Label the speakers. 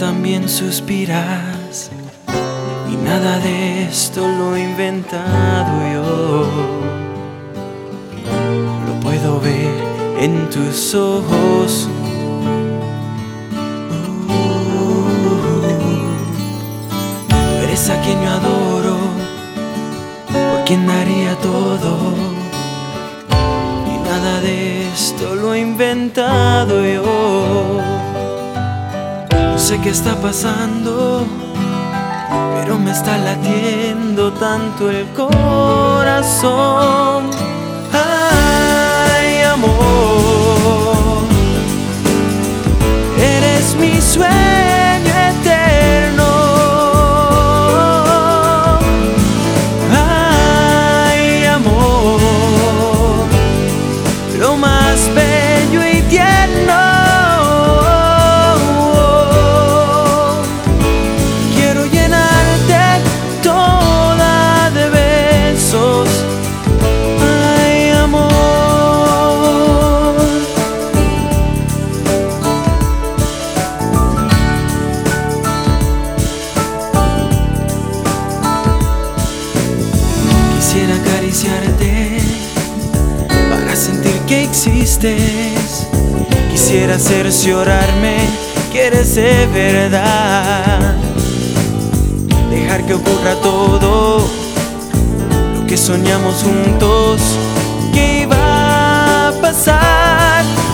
Speaker 1: también suspiras, y nada de esto lo he inventado yo. Lo puedo ver en tus ojos. Tú eres a quien yo adoro, por quien daría todo, y nada de esto lo he inventado yo. No sé qué está pasando, pero me está latiendo tanto el corazón. Ay, amor, eres mi sueño eterno. Ay, amor, lo más bello y tierno. Quisiera acariciarte para sentir que existes. Quisiera cerciorarme que eres de verdad. Dejar que ocurra todo lo que soñamos juntos, que iba a pasar.